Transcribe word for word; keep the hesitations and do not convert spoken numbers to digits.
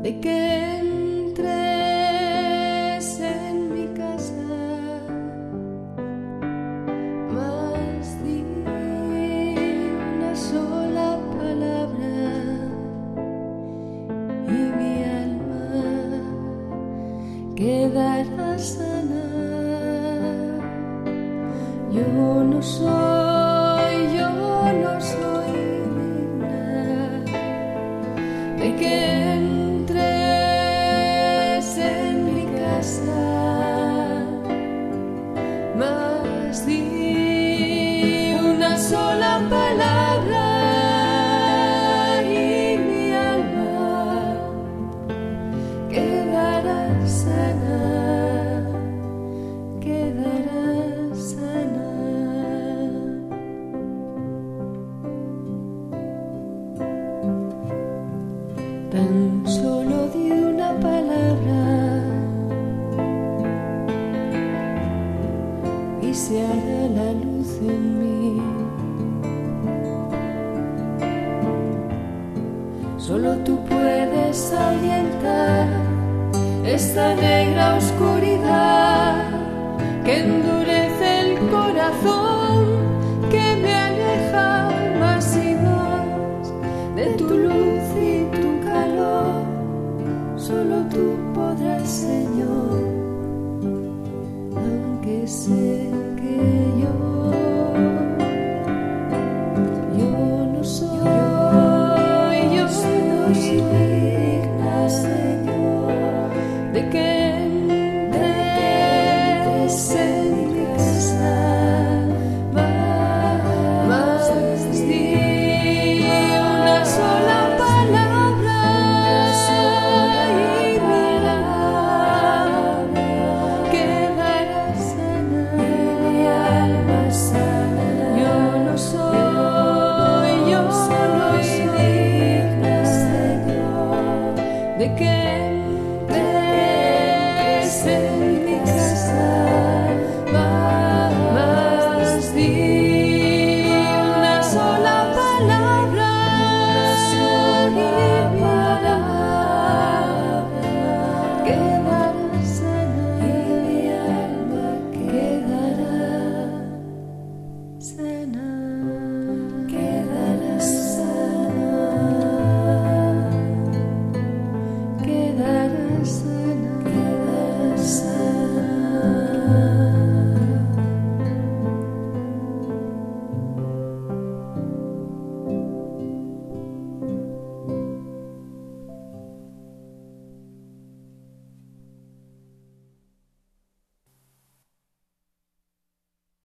de que entres en mi casa, mas di una sola palabra y mi alma quedará sana. Yo no soy, yo no soy digna de que entres en mi casa, mas di una sola palabra y mi alma quedará sana, quedará sana. Tan solo di una palabra y se hará la luz en mí. Solo tú puedes ahuyentar esta negra oscuridad que endurece el corazón, que me aleja más y más de tu luz y tu calor. Solo tú podrás, Señor, aunque sé que yo, yo no soy, yo no soy digna, Señor, de que entres en mi casa, mas di una sola palabra y mi alma quedará sana, y mi alma sana. Yo no soy, yo solo soy digna, Señor, de que entres en mi casa, mas di una sola palabra y mi alma quedará sana, y mi alma quedará sana.